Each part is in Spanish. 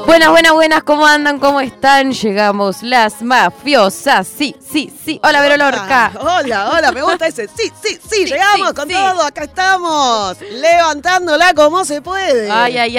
Buenas, ¿cómo andan? ¿Cómo están? Llegamos las mafiosas. Sí. Hola, Vero Lorca. Hola, me gusta ese. Sí, llegamos con todo, acá estamos. Levantándola como se puede.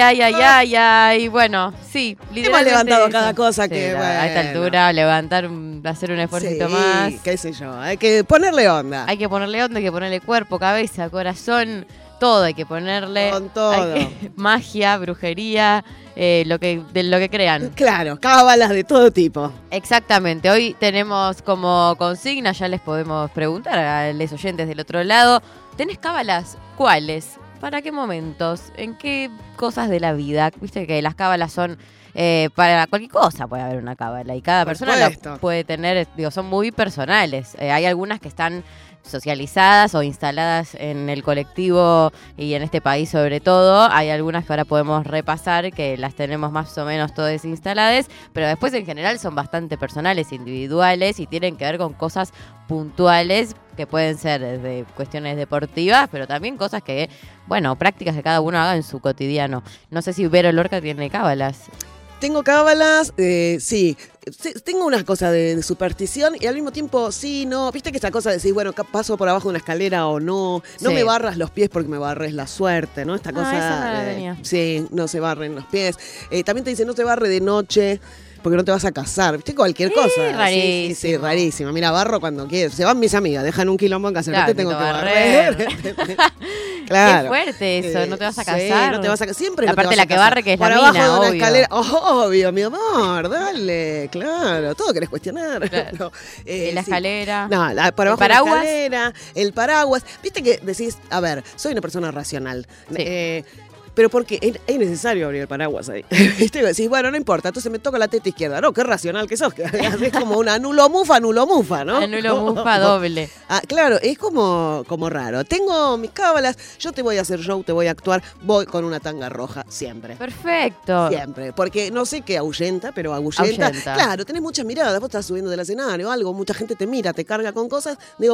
Ay. Bueno, sí, literalmente. Hemos levantado eso. cada cosa que, Sí, bueno. A esta altura, hacer un esfuerzo más. Qué sé yo, hay que ponerle onda. Hay que ponerle onda, hay que ponerle cuerpo, cabeza, corazón, todo hay que ponerle. Con todo. Magia, brujería, de lo que crean. Claro, cábalas de todo tipo. Exactamente, hoy tenemos como consigna, ya les podemos preguntar a los oyentes del otro lado, ¿tenés cábalas? ¿Cuáles? ¿Para qué momentos? ¿En qué cosas de la vida? Viste que las cábalas son para cualquier cosa, puede haber una cábala y cada persona la puede tener, son muy personales. Hay algunas que están socializadas o instaladas en el colectivo y en este país sobre todo. Hay algunas que ahora podemos repasar que las tenemos más o menos todas instaladas, pero después en general son bastante personales, individuales y tienen que ver con cosas puntuales que pueden ser desde cuestiones deportivas, pero también cosas que, prácticas que cada uno haga en su cotidiano. No sé si Vero Lorca tiene cábalas. Tengo cábalas, sí. Tengo unas cosas de superstición y al mismo tiempo sí, no. Viste que esta cosa de decir, paso por abajo de una escalera o no. No Sí. me barras los pies porque me barres la suerte, ¿no? Esta cosa. Esa no la tenía. Sí, no se barren los pies. También te dice, no se barre de noche porque no te vas a casar. ¿Viste? Cualquier cosa. Rarísimo. Sí, rarísimo. Mira, barro cuando quieres. Se van mis amigas, dejan un quilombo en casa. Claro, Te tengo te que barrer. barrer. Claro. Qué fuerte eso, no te vas a casar. Sí, no te vas a casar. Siempre no te Aparte vas a la que casar. barre que es por la abajo mina, de una obvio. escalera. Obvio, mi amor, dale, claro. Todo querés cuestionar. Claro. No, La escalera. No, por abajo ¿El paraguas? de la escalera, el paraguas. Viste que decís, a ver, soy una persona racional. Sí. Pero porque es necesario abrir el paraguas ahí. ¿Viste? Y decís, no importa, entonces me toca la teta izquierda. No, qué racional que sos. Es como una anulo mufa, ¿no? Anulo mufa doble. Claro, es como raro. Tengo mis cábalas, yo te voy a hacer show, te voy a actuar, voy con una tanga roja, siempre. Perfecto. Siempre, porque no sé qué ahuyenta, pero ahuyenta. Claro, tenés muchas miradas, vos estás subiendo del escenario, algo, mucha gente te mira, te carga con cosas. Digo,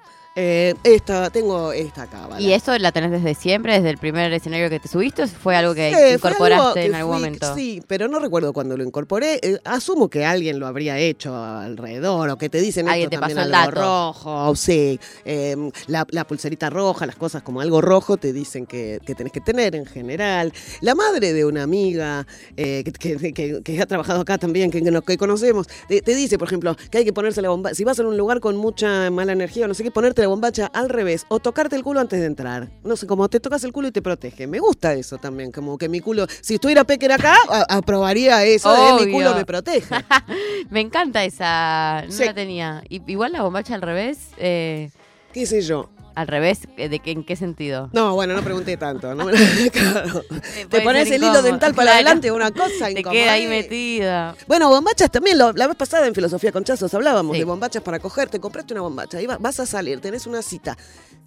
tengo esta cábala. ¿Y eso la tenés desde siempre, desde el primer escenario que te subiste o fue algo que incorporaste en algún momento? Sí, pero no recuerdo cuándo lo incorporé. Asumo que alguien lo habría hecho alrededor o que te dicen Alguien esto te también pasó el algo dato. rojo. Sí, la pulserita roja, las cosas como algo rojo te dicen que tenés que tener en general. La madre de una amiga que ha trabajado acá también, que conocemos, te dice, por ejemplo, que hay que ponerse la bomba. Si vas a un lugar con mucha mala energía o no sé qué, ponerte la bombacha al revés o tocarte el culo antes de entrar. No sé, como te tocas el culo y te protege. Me gusta eso también, como que mi culo, si estuviera Pecker acá, aprobaría eso de mi culo me protege. Me encanta esa, no Sí. la tenía. Igual la bombacha al revés, ¿Qué sé yo? al revés, ¿en qué sentido? No, no pregunté tanto. ¿No? Claro. Te Puede pones ser el hilo incómodo. dental para Claro. adelante, una cosa Te incómoda. queda ahí metida. Bueno, bombachas también, la vez pasada en Filosofía con Chazos hablábamos Sí. de bombachas para coger. Te compraste una bombacha, vas a salir, tenés una cita.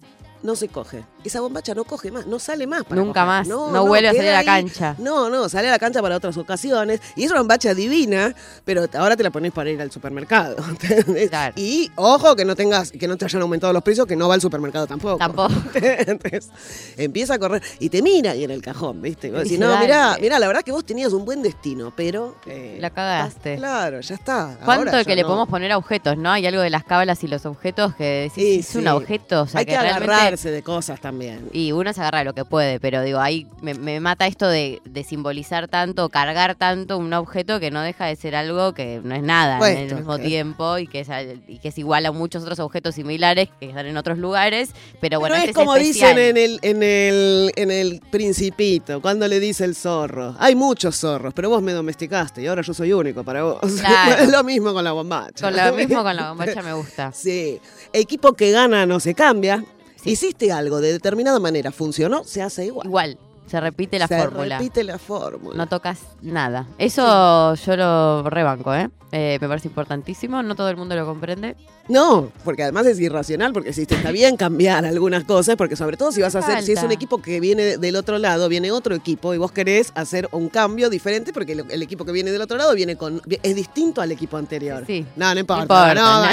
No se coge. Esa bombacha no coge más, no sale más. Nunca coger. más. No vuelve a queda salir a la ahí. cancha. No, sale a la cancha para otras ocasiones. Y es una bombacha divina, pero ahora te la pones para ir al supermercado. ¿Entendés? Claro. Y ojo que no te hayan aumentado los precios, que no va al supermercado tampoco. Tampoco. Entonces, empieza a correr y te mira ahí en el cajón, ¿viste? Y vos decís, Dice, no, dale. mirá, la verdad que vos tenías un buen destino, pero... La cagaste. Claro, ya está. ¿Cuánto Ahora que ya le no. podemos poner a objetos, no? Hay algo de las cábalas y los objetos que decís, Sí, es sí. un objeto, o sea, Hay que realmente... agarrarse de cosas también. Y uno se agarra de lo que puede, pero digo, ahí me mata esto de simbolizar tanto, cargar tanto un objeto que no deja de ser algo que no es nada Bueno, en el mismo que- tiempo y que es igual a muchos otros objetos similares que están en otros lugares, pero bueno, Pero este es como especial. dicen en el Principito, cuando le dice el zorro. Hay muchos zorros, pero vos me domesticaste y ahora yo soy único para vos. Claro. Es lo mismo con la bombacha. Con lo mismo con la bombacha me gusta. Sí. Equipo que gana no se cambia. Sí. Hiciste algo de determinada manera, funcionó, se hace igual. Igual, se repite la fórmula. Se repite la fórmula. No tocas nada. Eso yo lo rebanco, ¿eh? Me parece importantísimo. No todo el mundo lo comprende. No, porque además es irracional, porque si está bien cambiar algunas cosas, porque sobre todo si vas a hacer, si es un equipo que viene del otro lado, viene otro equipo y vos querés hacer un cambio diferente, porque el equipo que viene del otro lado es distinto al equipo anterior. Sí. No importa. No, no. va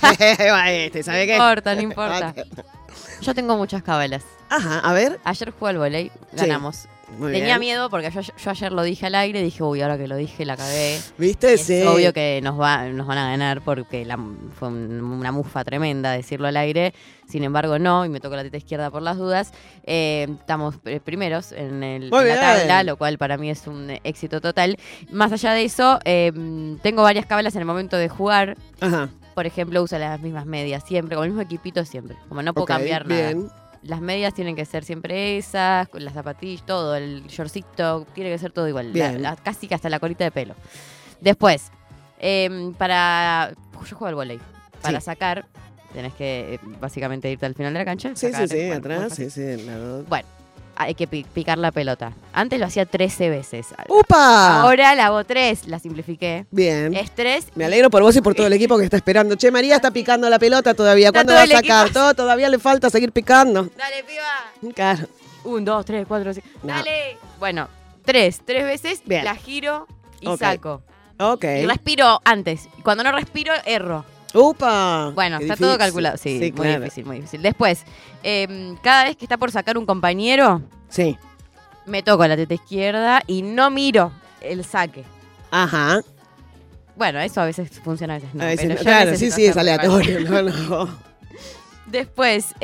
este, ¿sabe qué? No importa. Yo tengo muchas cábalas. Ajá, a ver. Ayer jugué al vóley, ganamos. Muy Tenía bien. miedo porque yo ayer lo dije al aire, dije, uy, ahora que lo dije la cagué. ¿Viste? Es Sí. obvio que nos van a ganar porque fue una mufa tremenda decirlo al aire. Sin embargo, no, y me tocó la teta izquierda por las dudas. Estamos primeros en Muy la tabla, bien. lo cual para mí es un éxito total. Más allá de eso, tengo varias cábalas en el momento de jugar. Ajá. Por ejemplo, uso las mismas medias siempre, con el mismo equipito siempre. Como no puedo Ok, cambiar nada. bien. Las medias tienen que ser siempre esas, con las zapatillas, todo, el shortcito, tiene que ser todo igual. Bien. Casi que hasta la colita de pelo. Después, yo juego al vóley. Para Sí. sacar, tenés que básicamente irte al final de la cancha. Sí, sacar, sí, sí, bueno, atrás, muy sí, fácil. sí. el lado. Bueno, hay que picar la pelota. Antes lo hacía 13 veces. ¡Upa! Ahora la hago 3, la simplifiqué. Bien. Es 3. Me alegro por vos y por todo el equipo que está esperando. Che, María está picando la pelota todavía. Está ¿Cuándo todo va a el sacar? equipo. Todavía le falta seguir picando. Dale, piba. Claro. 1, 2, 3, 4, 5. No. Dale. Bueno, 3 veces, Bien. la giro y Ok. saco. Ok. Y respiro antes. Cuando no respiro, erro. ¡Upa! Bueno, Qué está difícil. todo calculado. Sí, muy claro. difícil, muy difícil. Después, cada vez que está por sacar un compañero, Sí. me toco la teta izquierda y no miro el saque. Ajá. Bueno, eso a veces funciona, a veces no. A veces pero no. yo Claro, sí, necesito sí, es hacerlo igual. aleatorio. No, no. Después,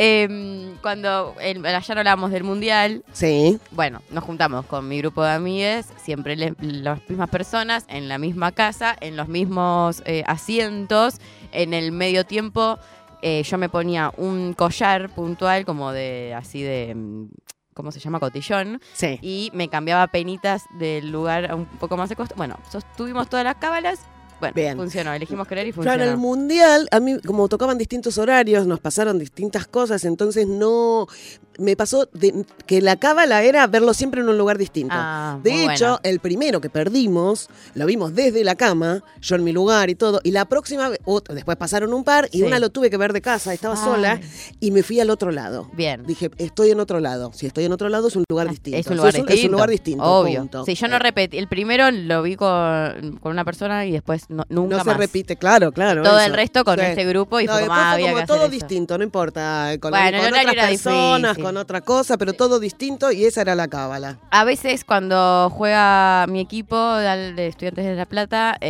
cuando ya no hablamos del mundial, Sí. bueno, nos juntamos con mi grupo de amigues, siempre las mismas personas, en la misma casa, en los mismos asientos. En el medio tiempo yo me ponía un collar puntual como de, así de, ¿cómo se llama? Cotillón. Sí. Y me cambiaba penitas del lugar a un poco más de costa. Bueno, sostuvimos todas las cábalas. Bueno, Bien. funcionó, elegimos creer y Claro, funcionó. en el mundial, a mí, como tocaban distintos horarios, nos pasaron distintas cosas, entonces no. Me pasó que la cábala era verlo siempre en un lugar distinto. Ah, De muy hecho, bueno. el primero que perdimos, lo vimos desde la cama, yo en mi lugar y todo, y la próxima vez, después pasaron un par, y Sí. una lo tuve que ver de casa, estaba Ay. sola, y me fui al otro lado. Bien. Dije, estoy en otro lado. Si estoy en otro lado, es un lugar distinto. Es un lugar distinto. Es un lugar distinto, Obvio. punto. Sí, yo no repetí. El primero lo vi con una persona y después nunca No se más. repite, claro, claro. Todo eso. el resto con Sí. este grupo y No, fue después como, fue había como que hacer todo eso. distinto, no importa, con Bueno, el otras horario era personas, difícil. con otra cosa, pero todo distinto y esa era la cábala. A veces cuando juega mi equipo de Estudiantes de La Plata,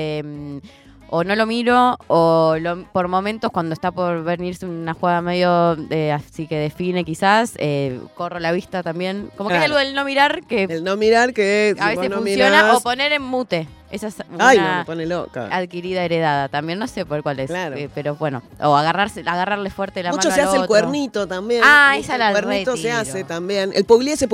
o no lo miro, o por momentos cuando está por venirse una jugada medio así que define quizás, corro la vista también. Como que hay Claro. algo del no mirar que El no mirar que a si vos veces no funciona, mirás- o poner en mute. Esa es Ay, no, una me pone loca. adquirida, heredada. También no sé por cuál es, Claro. pero bueno. O agarrarle fuerte la Mucho mano se al hace el otro. cuernito también. Ah, Mucho esa la el cuernito se retiro. hace también. El pugliese.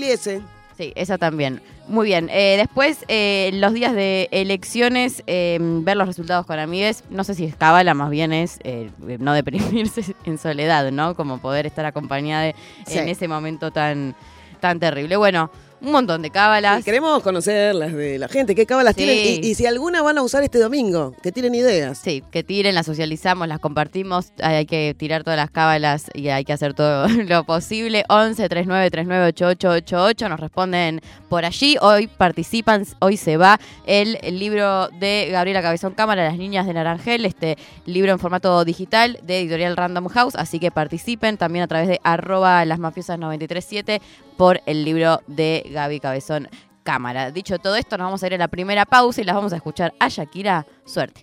Sí, esa también. Muy bien. Después, los días de elecciones, ver los resultados con amigues, no sé si es cábala, más bien es no deprimirse en soledad, ¿no? Como poder estar acompañada Sí. en ese momento tan terrible. Bueno, un montón de cábalas. Sí, queremos conocer las de la gente, qué cábalas Sí. tienen y si alguna van a usar este domingo, que tienen ideas. Sí, que tiren, las socializamos, las compartimos. Hay que tirar todas las cábalas y hay que hacer todo lo posible. 11 39 39 8888. Nos responden por allí. Hoy participan, hoy se va el libro de Gabriela Cabezón Cámara, Las Niñas de Naranjel. Este libro en formato digital de Editorial Random House. Así que participen también a través de @lasmafiosas937 por el libro de Gaby Cabezón Cámara. Dicho todo esto, nos vamos a ir a la primera pausa y las vamos a escuchar a Shakira. Suerte.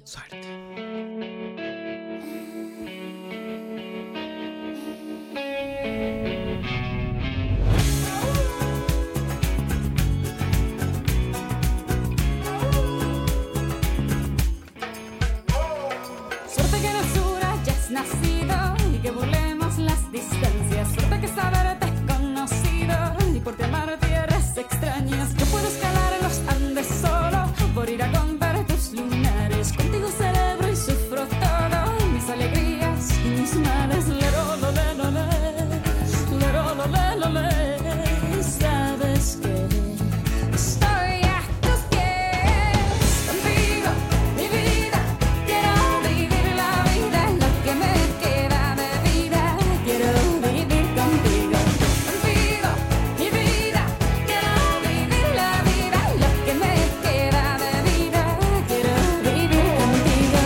Suerte que no dura, ya has nacido y que burlemos las distancias. Suerte que saberte es conocido y por ti amar tierras extrañas. Yo puedo escalar los Andes solo por ir a contar tus lunares. Contigo celebro y sufro todo, mis alegrías y mis males. Lero, lo, le, lo, le. Lero, lo, le, lo, le. Sabes que estoy a tus pies. Contigo, mi vida, quiero vivir la vida, lo que me queda de vida. Quiero vivir contigo. Contigo, mi vida, quiero vivir la vida, lo que me queda de vida. Quiero vivir contigo.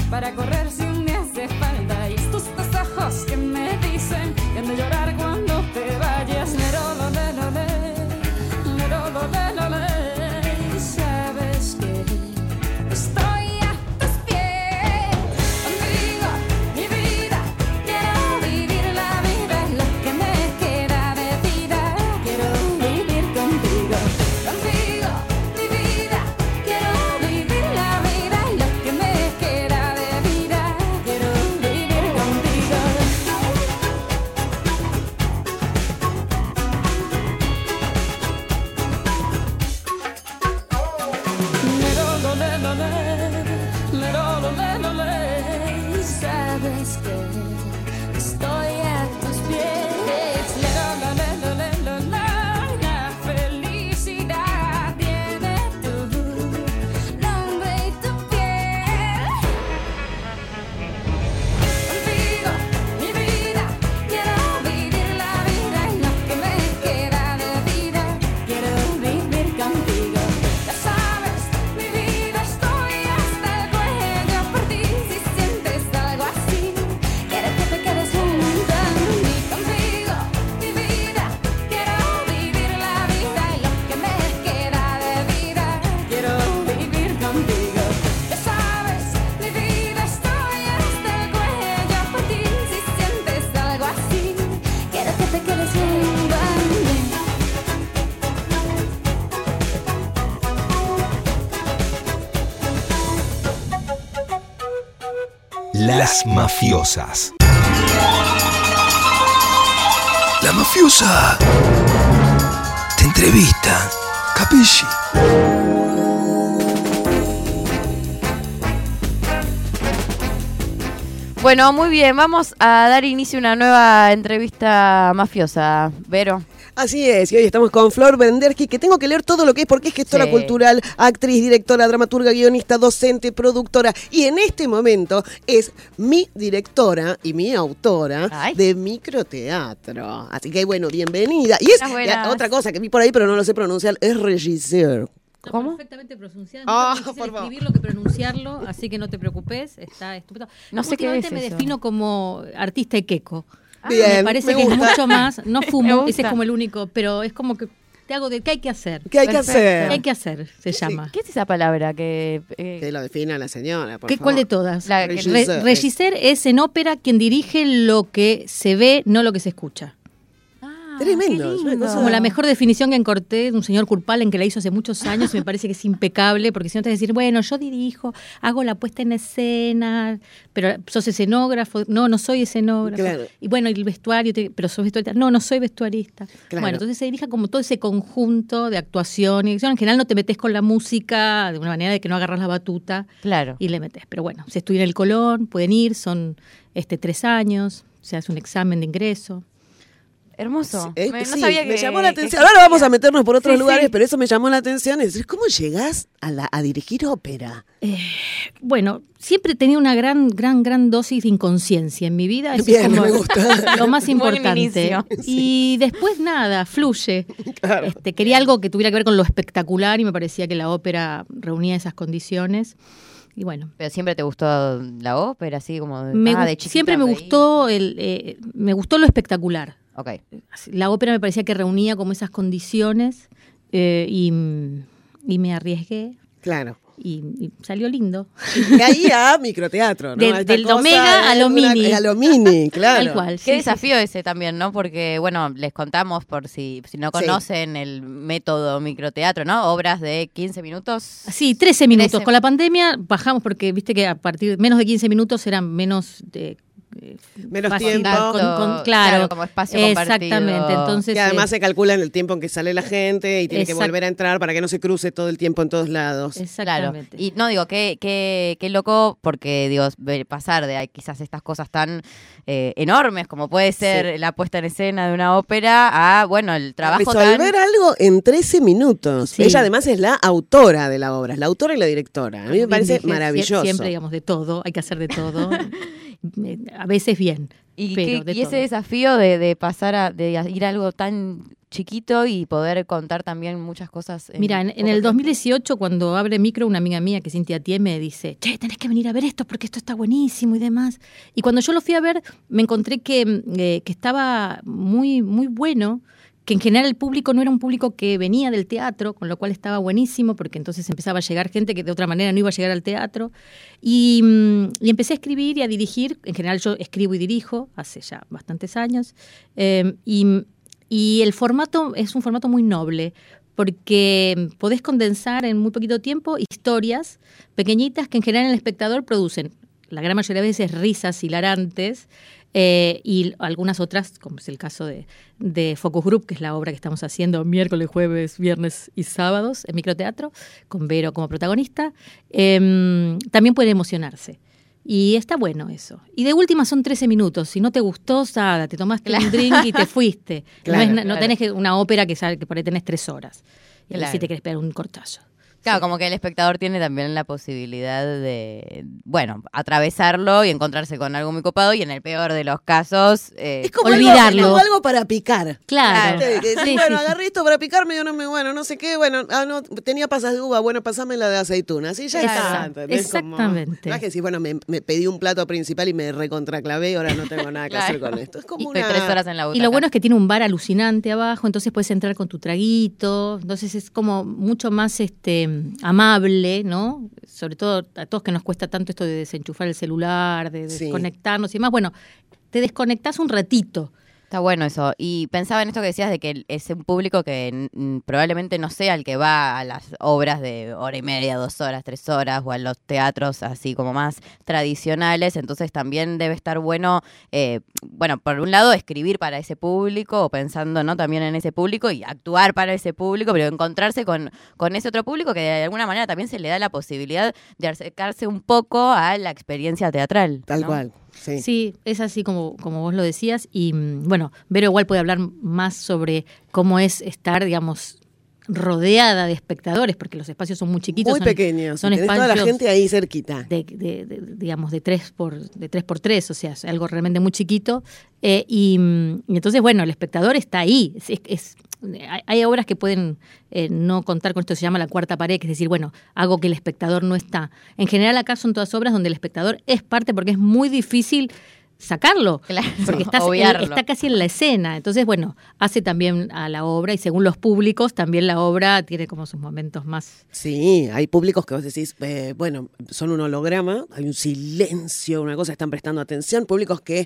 para correr si un día hace falta. Y estos dos ojos que me dicen que han de llorar cuando te vayas. Sabes que estoy a tus pies. Contigo, mi vida, quiero vivir la vida, lo que me queda de vida. Quiero vivir contigo. Contigo, mi vida, quiero vivir la vida, lo que me queda de vida. Quiero vivir contigo. Sabes que estoy a tus pies. La felicidad tiene tu nombre y tu piel. Contigo, mi vida, quiero vivir la vida y lo que me queda de vida. Quiero vivir contigo. Ya sabes, mi vida, estoy hasta el cuello por ti. Si sientes algo así, quiero que te quedes junto a mí. Contigo, mi vida, quiero vivir la vida y lo que me queda de vida. Quiero vivir contigo. Ya sabes, mi vida, estoy hasta el cuello por ti. Si sientes algo así, quiero que te quedes junto a mí. Las mafiosas. La mafiosa te entrevista, capisci? Bueno, muy bien, vamos a dar inicio a una nueva entrevista mafiosa. Vero. Así es, y hoy estamos con Flor Benderski, que tengo que leer todo lo que es, porque es gestora Sí. cultural, actriz, directora, dramaturga, guionista, docente, productora, y en este momento es mi directora y mi autora Ay. de microteatro. Así que bueno, bienvenida. Y es Buenas. otra cosa que vi por ahí, pero no lo sé pronunciar, es regisseur. Está ¿Cómo? perfectamente pronunciado. Ah, Es más por difícil favor. escribirlo que pronunciarlo, así que no te preocupes, está estupendo. No sé qué es Últimamente me eso. defino como artista equeco. Bien, Me parece me que es gusta. mucho más, no Me fumo, gusta. ese es como el único, pero es como que te hago de qué hay que hacer. ¿Qué hay que Perfecto. ¿Qué hacer? hay que hacer? Se llama. ¿Qué es esa palabra que Que lo defina la señora, por ¿Qué, favor. ¿Cuál de todas? La que- Regisseur. Regisseur es en ópera quien dirige lo que se ve, no lo que se escucha. Tremendo, qué es una lindo. cosa- Como la mejor definición que encontré de un señor Kurpalen que la hizo hace muchos años y me parece que es impecable, porque si no te vas a decir, bueno, yo dirijo, hago la puesta en escena, pero sos escenógrafo, no soy escenógrafo. Claro. Y bueno, y el vestuario, pero sos vestuarista, no soy vestuarista. Claro. Bueno, entonces se dirige como todo ese conjunto de actuación y dirección. En general no te metes con la música de una manera de que no agarras la batuta Claro. y le metes. Pero bueno, se estudia en el Colón, pueden ir, son 3 años, se hace un examen de ingreso. Hermoso. Sí, No sí, sabía me que- llamó la atención. que Ahora vamos a existía. meternos por otros Sí, lugares, sí. pero eso me llamó la atención. Es decir, ¿cómo llegás a dirigir ópera? Bueno, siempre he tenido una gran dosis de inconsciencia en mi vida. Eso Bien, es como me gusta. lo más Buen importante. inicio. Y después nada, fluye. Claro. Quería algo que tuviera que ver con lo espectacular y me parecía que la ópera reunía esas condiciones. Y bueno, Pero siempre te gustó la ópera, así como de chiquita siempre me veí. gustó me gustó lo espectacular. Ok. La ópera me parecía que reunía como esas condiciones y me arriesgué Claro. y salió lindo. De ahí a microteatro, ¿no? Del Esta cosa Omega a de lo una- mini. A lo mini, claro. Tal cual. Qué sí, sí, desafío ese también, ¿no? Porque, bueno, les contamos por si no Sí. conocen el método microteatro, ¿no? Obras de 15 minutos. Sí, 13 minutos. 13. Con la pandemia bajamos porque viste que a partir de menos de 15 minutos eran menos Menos fácil, tiempo. claro, como espacio compartido. exactamente. Entonces, Que además se calcula en el tiempo en que sale la gente y tiene que Exacto. volver a entrar para que no se cruce todo el tiempo en todos lados. Claro. exactamente. Y no digo, qué loco, porque digo, pasar de quizás estas cosas tan enormes como puede ser Sí. la puesta en escena de una ópera a, bueno, el trabajo Resolver algo en 13 minutos. Sí. Ella además es la autora de la obra, es la autora y la directora. A mí me Bien parece dije, maravilloso. Siempre digamos de todo, hay que hacer de todo. a veces bien. Y, pero de y ese todo. desafío de pasar de ir a algo tan chiquito y poder contar también muchas cosas. Mira, en poco el tiempo. 2018, cuando abre micro, una amiga mía, que es Cintia Tie, me dice, che, tenés que venir a ver esto porque esto está buenísimo y demás. Y cuando yo lo fui a ver, me encontré que estaba muy, muy bueno, que en general el público no era un público que venía del teatro, con lo cual estaba buenísimo, porque entonces empezaba a llegar gente que de otra manera no iba a llegar al teatro. Y empecé a escribir y a dirigir. En general yo escribo y dirijo hace ya bastantes años. Y el formato es un formato muy noble, porque podés condensar en muy poquito tiempo historias pequeñitas que en general el espectador producen, la gran mayoría de veces risas hilarantes, y algunas otras, como es el caso de Focus Group, que es la obra que estamos haciendo miércoles, jueves, viernes y sábados en microteatro, con Vero como protagonista, también puede emocionarse. Y está bueno eso. Y de última son 13 minutos. Si no te gustó, Sada, te tomaste un drink y te fuiste. Claro, no tenés una ópera que por ahí tenés 3 horas. Y Claro. si te querés pegar un cortazo. Claro, como que el espectador tiene también la posibilidad de, bueno, atravesarlo y encontrarse con algo muy copado y en el peor de los casos... Es como olvidarlo. Algo, algo para picar. Claro. Que decís, Sí, bueno, sí. agarré esto para picarme, yo no sé qué, no, tenía pasas de uva, bueno, pasame la de aceitunas, y ya está. Exacto, ¿entendés? exactamente. No es que decís, bueno, me pedí un plato principal y me recontraclavé y ahora no tengo nada que hacer Claro. con esto. Es como Estoy una... 3 horas en la butaca. Y lo bueno es que tiene un bar alucinante abajo, entonces puedes entrar con tu traguito, entonces es como mucho más amable, ¿no? Sobre todo a todos que nos cuesta tanto esto de desenchufar el celular, de Sí. desconectarnos y demás. Bueno, te desconectás un ratito. Está bueno eso. Y pensaba en esto que decías de que es un público que probablemente no sea el que va a las obras de hora y media, 2 horas, 3 horas, o a los teatros así como más tradicionales. Entonces también debe estar bueno, bueno, por un lado escribir para ese público o pensando, ¿no?, también en ese público y actuar para ese público, pero encontrarse con ese otro público que de alguna manera también se le da la posibilidad de acercarse un poco a la experiencia teatral. Tal ¿no? cual, sí. Sí, es así como vos lo decías. Y bueno, Vero igual puede hablar más sobre cómo es estar, digamos, rodeada de espectadores, porque los espacios son muy chiquitos. Muy pequeños. Son Tenés toda la espacios gente ahí cerquita. digamos, de 3x3, o sea, es algo realmente muy chiquito. Y entonces, bueno, el espectador está ahí. Hay obras que pueden no contar con esto, se llama la cuarta pared, que es decir, bueno, hago que el espectador no está. En general acá son todas obras donde el espectador es parte porque es muy difícil sacarlo, Claro, porque obviarlo. está casi en la escena. Entonces, bueno, hace también a la obra, y según los públicos, también la obra tiene como sus momentos más... Sí, hay públicos que vos decís, bueno, son un holograma, hay un silencio, una cosa, están prestando atención, públicos que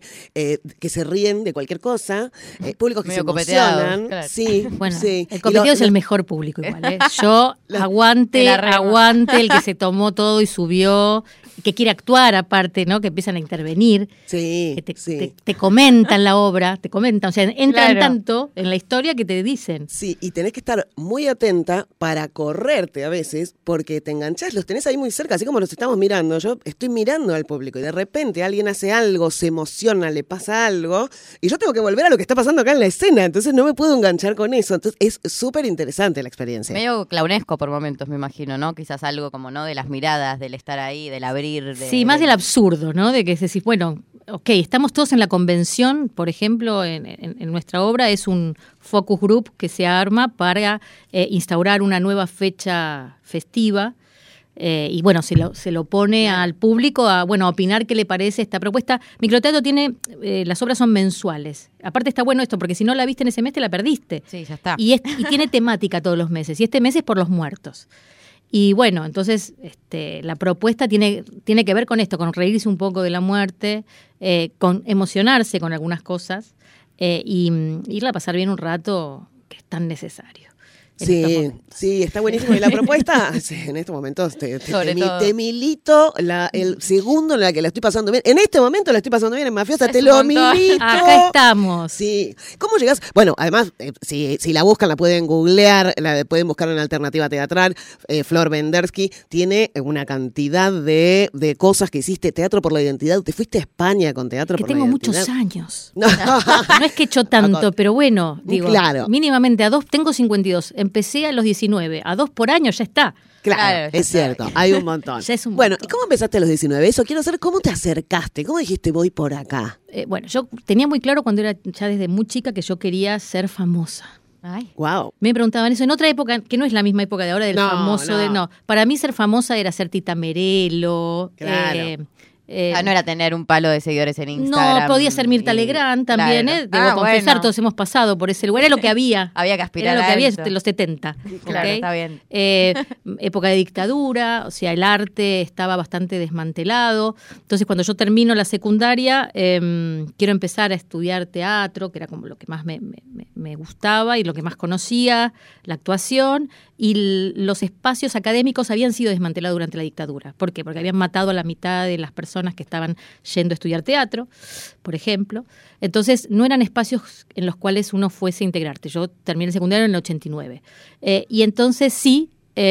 se ríen de cualquier cosa, públicos que Medio se copeteados, emocionan. claro. Sí, Bueno, sí. el coqueteo Y es el mejor público igual, ¿eh? Yo, Te aguante la rema. el que se tomó todo y subió, que quiere actuar aparte, ¿no? Que empiezan a intervenir, Sí, que sí. te comentan la obra, te comentan, o sea, entran Claro. tanto en la historia que te dicen. Sí, y tenés que estar muy atenta para correrte a veces, porque te enganchás, los tenés ahí muy cerca, así como los estamos mirando. Yo estoy mirando al público y de repente alguien hace algo, se emociona, le pasa algo, y yo tengo que volver a lo que está pasando acá en la escena, entonces no me puedo enganchar con eso. Entonces es súper interesante la experiencia. Medio clownesco por momentos, me imagino, ¿no? Quizás algo como, ¿no?, de las miradas, del estar ahí, del abrir. Sí, más del absurdo, ¿no? De que decís, bueno, ok, estamos todos en la convención, por ejemplo, en nuestra obra es un focus group que se arma para instaurar una nueva fecha festiva. Y bueno, se lo pone al público a opinar qué le parece esta propuesta. Microteatro tiene, las obras son mensuales. Aparte está bueno esto, porque si no la viste en ese mes te la perdiste. Sí, ya está. Y tiene temática todos los meses. Y este mes es por los muertos. Y bueno, entonces la propuesta tiene que ver con esto, con reírse un poco de la muerte, con emocionarse con algunas cosas y irla a pasar bien un rato que es tan necesario. en estos Sí, momentos. sí, está buenísimo. Y la propuesta, sí, en estos momentos, Sobre todo. te milito el segundo en la que la estoy pasando bien. En este momento la estoy pasando bien en Mafiosa, Es te un lo montón. milito. Acá estamos. Sí. ¿Cómo llegás? Bueno, además, si la buscan, la pueden googlear, pueden buscar en Alternativa Teatral. Flor Bendersky tiene una cantidad de cosas que hiciste. Teatro por la Identidad. Te fuiste a España con Teatro Que por la tengo Identidad. muchos años. No. No es que he hecho tanto, pero bueno, digo, Claro. mínimamente tengo 52. empecé a los 19. A 2 por año ya está. Claro, Claro, ya es está. cierto, hay un montón. Ya es un Bueno, montón. ¿y cómo empezaste a los 19? Eso quiero saber, ¿cómo te acercaste? ¿Cómo dijiste voy por acá? Bueno, yo tenía muy claro cuando era ya desde muy chica que yo quería ser famosa. Ay. Wow. Me preguntaban eso en otra época, que no es la misma época de ahora del No, famoso. no. No, para mí ser famosa era ser Tita Merelo. Claro. No era tener un palo de seguidores en Instagram. No, podía ser Mirta Legrand también, Claro. Debo confesar, bueno. todos hemos pasado por ese lugar. Era lo que había. Había que aspirar Era lo que a había eso. en los 70. Claro, ¿ok? está bien. Época de dictadura, o sea, el arte estaba bastante desmantelado. Entonces, cuando yo termino la secundaria, quiero empezar a estudiar teatro, que era como lo que más me gustaba y lo que más conocía, la actuación. Y los espacios académicos habían sido desmantelados durante la dictadura. ¿Por qué? Porque habían matado a la mitad de las personas que estaban yendo a estudiar teatro, por ejemplo. Entonces, no eran espacios en los cuales uno fuese a integrarte. Yo terminé el secundario en el 89. Y entonces sí,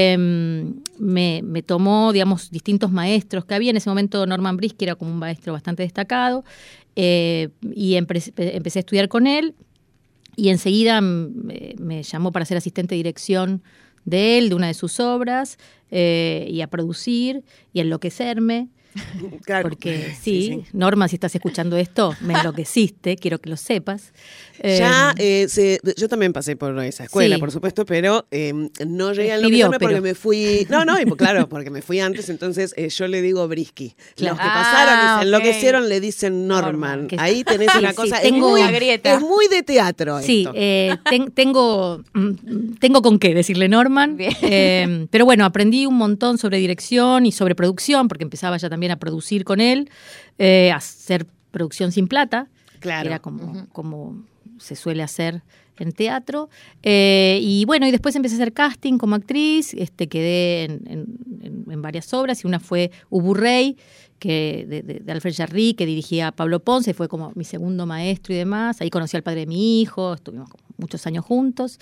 me tomó, digamos, distintos maestros que había. En ese momento Norman Brisky era como un maestro bastante destacado. Y empecé a estudiar con él. Y enseguida me llamó para ser asistente de dirección de él, de una de sus obras, y a producir y a enloquecerme. Claro. Porque sí, Norma, si estás escuchando esto, me enloqueciste, quiero que lo sepas. Ya, yo también pasé por esa escuela, Sí. por supuesto, pero no llegué a Escribió, enloquecerme porque pero- me fui. No, claro, porque me fui antes, entonces yo le digo Brisky. Claro. Los que pasaron y Ah, se ok. enloquecieron le dicen Norman. Que- Ahí tenés Sí, una sí, cosa. tengo- es, Una grieta. es muy de teatro. Sí, esto. tengo con qué decirle Norman. Bien. Pero bueno, aprendí un montón sobre dirección y sobre producción, porque empezaba ya también a producir con él, a hacer producción sin plata, Claro. que era como se suele hacer en teatro. Y bueno, y después empecé a hacer casting como actriz, quedé en varias obras, y una fue Ubu Rey, que de Alfred Jarry, que dirigía a Pablo Ponce, fue como mi segundo maestro y demás. Ahí conocí al padre de mi hijo, estuvimos como muchos años juntos.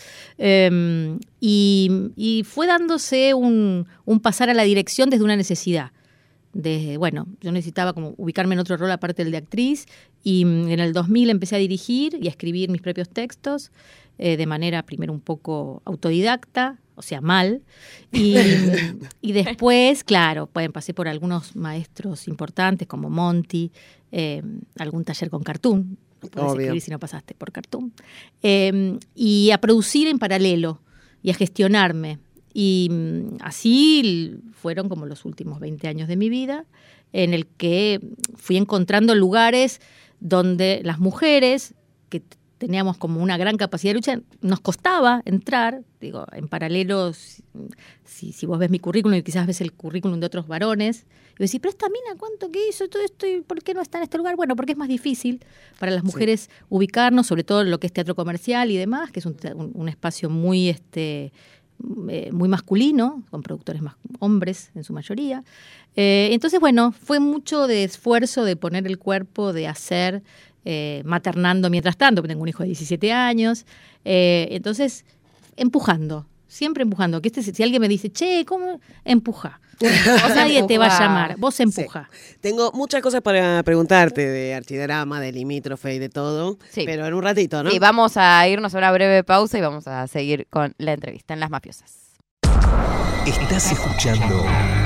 Y fue dándose un pasar a la dirección desde una necesidad. Yo necesitaba como ubicarme en otro rol aparte del de actriz, y en el 2000 empecé a dirigir y a escribir mis propios textos, de manera primero un poco autodidacta, o sea, mal, y después, claro, pasé por algunos maestros importantes como Monti, algún taller con Cartoon, no puedes Obvio. escribir si no pasaste por Cartoon, y a producir en paralelo y a gestionarme. Y así fueron como los últimos 20 años de mi vida, en el que fui encontrando lugares donde las mujeres, que teníamos como una gran capacidad de lucha, nos costaba entrar. Digo, en paralelo, si vos ves mi currículum y quizás ves el currículum de otros varones, y decís, pero esta mina, ¿cuánto que hizo todo esto y por qué no está en este lugar? Bueno, porque es más difícil para las mujeres ubicarnos, sobre todo en lo que es teatro comercial y demás, que es un espacio muy muy masculino, con productores más hombres en su mayoría. Entonces, bueno, fue mucho de esfuerzo de poner el cuerpo, de hacer, maternando mientras tanto, porque tengo un hijo de 17 años. Entonces, empujando, siempre empujando. Que si alguien me dice, che, ¿cómo? Empuja. Nadie te va a llamar, vos empuja. Sí. Tengo muchas cosas para preguntarte de Archidrama, de Limítrofe y de todo, Sí. pero en un ratito, ¿no? Sí, vamos a irnos a una breve pausa y vamos a seguir con la entrevista en Las Mafiosas. Estás escuchando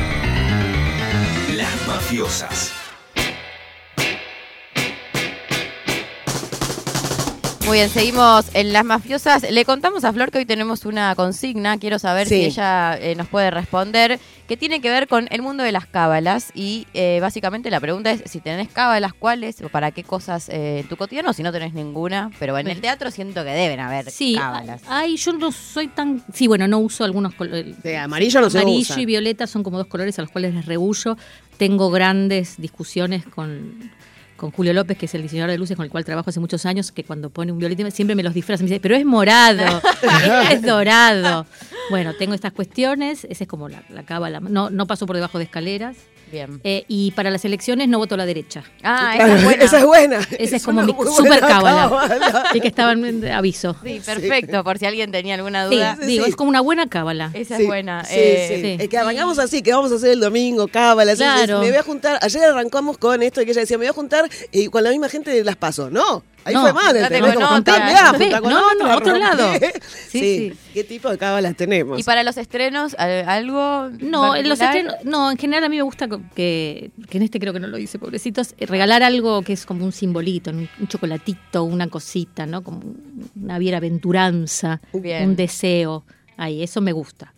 Las Mafiosas. Muy bien, seguimos en Las Mafiosas. Le contamos a Flor que hoy tenemos una consigna. Quiero saber Sí. si ella nos puede responder, que tiene que ver con el mundo de las cábalas. Y básicamente la pregunta es si tenés cábalas, cuáles o para qué cosas en tu cotidiano, o si no tenés ninguna. Pero en el teatro siento que deben haber Sí, cábalas. yo no soy tan... Sí, bueno, no uso algunos colores. De amarillo no se Amarillo usa. y violeta son como dos colores a los cuales les rehuyo. Tengo grandes discusiones con Julio López, que es el diseñador de luces con el cual trabajo hace muchos años, que cuando pone un violeta siempre me los disfraza. Me dice, pero es morado, es dorado. Bueno, tengo estas cuestiones. Esa es como la cábala. No paso por debajo de escaleras. Bien. Y para las elecciones no voto a la derecha. Ah, Claro, esa es buena. esa es buena. Esa es como una mi muy super buena cábala. Y que estaba en aviso. Sí, perfecto, por si alguien tenía alguna Sí, duda. digo, sí. es como una buena cábala. Esa Sí, es buena. Sí, Eh, sí. sí. Es que arrancamos así, que vamos a hacer el domingo, cábalas. Claro. Me voy a juntar. Ayer arrancamos con esto que ella decía, me voy a juntar y con la misma gente las paso. No, Ahí No, fue mal, ya te ¿entendés? Como conozco, contame, ya. junta con No, otra, no, otro rompé. lado. Sí, Sí. ¿Qué tipo de cábalas tenemos? Y para los estrenos, algo. No, en los particular? estrenos, no, en general a mí me gusta que en este creo que no lo hice, pobrecitos, regalar algo que es como un simbolito, un chocolatito, una cosita, ¿no? Como una bienaventuranza, Bien. un deseo. Ahí, eso me gusta.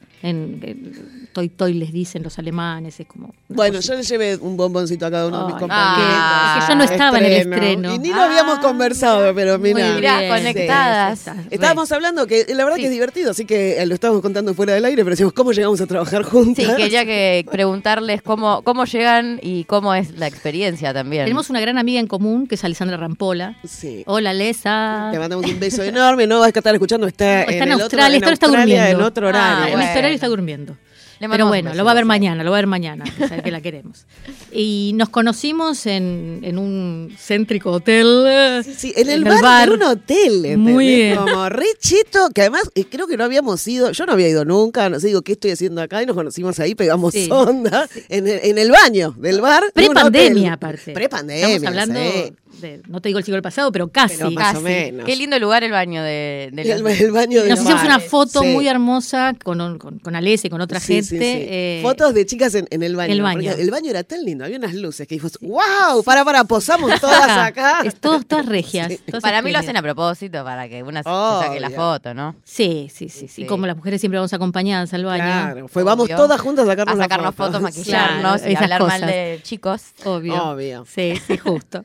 Toy Toy les dicen los alemanes, es como... una Bueno, cosita. yo le llevé un bomboncito a cada uno de mis Ay, compañeros. es que yo no estaba en el estreno. Y ni lo habíamos conversado, pero Muy mira. Mirá, bien, conectadas. sí, sí, Estábamos hablando que la verdad Sí. que es divertido, así que lo estábamos contando fuera del aire, pero decimos, ¿cómo llegamos a trabajar juntas? Sí, quería que preguntarles cómo llegan y cómo es la experiencia también. Tenemos una gran amiga en común, que es Alessandra Rampola. Sí. Hola, Lesa. Te mandamos un beso enorme, no vas a estar escuchando, está Está en en el Australia, otro, en está Australia, durmiendo. en otro horario. En bueno. este horario está durmiendo. Le Pero mandamos bueno, un lo va a ver beso. mañana, o sea, que la queremos. Y nos conocimos en un céntrico hotel. Sí, en el bar de un hotel, ¿entendés? Muy bien. Como re cheto, que además creo que no habíamos ido, yo no había ido nunca, no sé, digo, ¿qué estoy haciendo acá? Y nos conocimos ahí, pegamos Sí. onda en el baño del bar. de un Pre-pandemia, hotel. aparte. Pre-pandemia, Estamos hablando sí. de, no te digo el siglo pasado, pero casi. Pero más o Casi. menos. Qué lindo lugar el baño de El baño del Nos hicimos bar. una foto Sí. muy hermosa con Alessia y con otra Sí, gente. sí, sí. Fotos de chicas en el baño. el baño. Porque el baño era tan lindo, había unas luces que dijimos, ¡wow! Para, posamos todas acá. Todas regias. Sí. todas Para mí lo hacen espléndidas. a propósito, para que una se Obvio. saque la foto, ¿no? Sí. Sí. Y como las mujeres siempre vamos acompañadas al baño. Claro, vamos Obvio. todas juntas a A sacarnos, sacarnos fotos, maquillarnos Claro, y esas hablar mal cosas. de chicos. Obvio. Sí, justo.